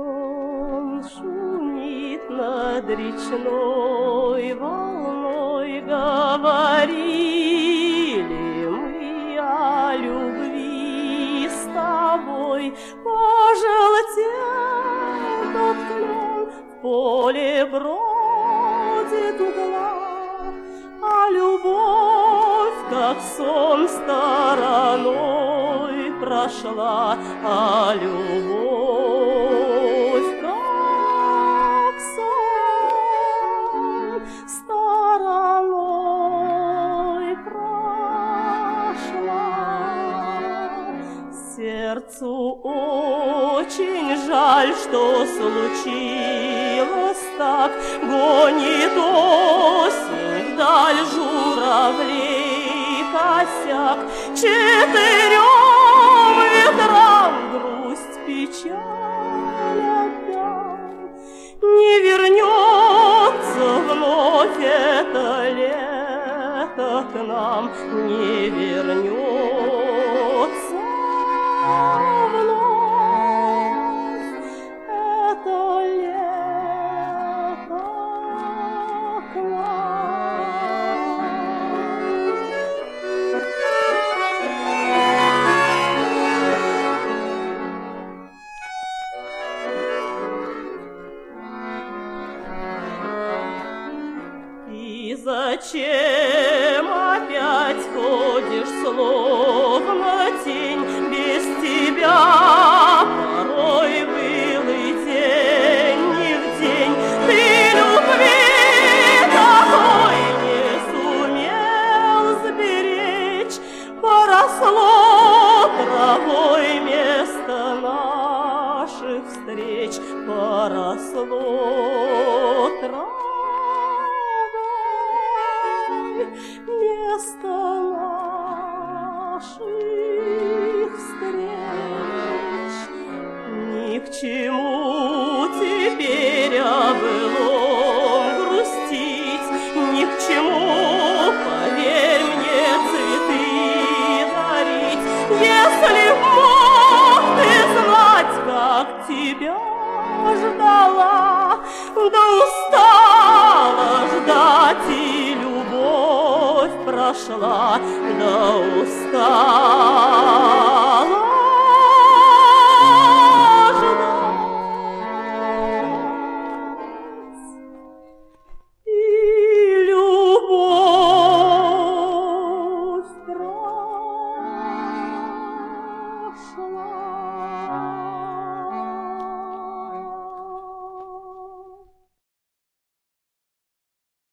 сон шумит над речной волной, говорили мы о любви с тобой. Пожелтел тот клен, в поле бродит мгла, а любовь, как сон, стороной прошла, а любовь, как сон, стороной прошла. Сердцу очень жаль, что случилось так, гонит осень вдаль журавлей косяк. Четырем ветрам грусть, печаль отдам. Не вернется вновь это лето к нам, не вернется вновь это лето к нам. И зачем опять ходишь, словно тень, без тебя порой был и день, не в день. Ты любви такой не сумел сберечь, поросло травой место наших встреч, поросло травой место наших встреч. Ни к чему теперь о былом грустить, ни к чему, поверь мне, цветы дарить. Если б мог ты знать, как тебя ждала, да устала ждать, и любовь прошла, да устала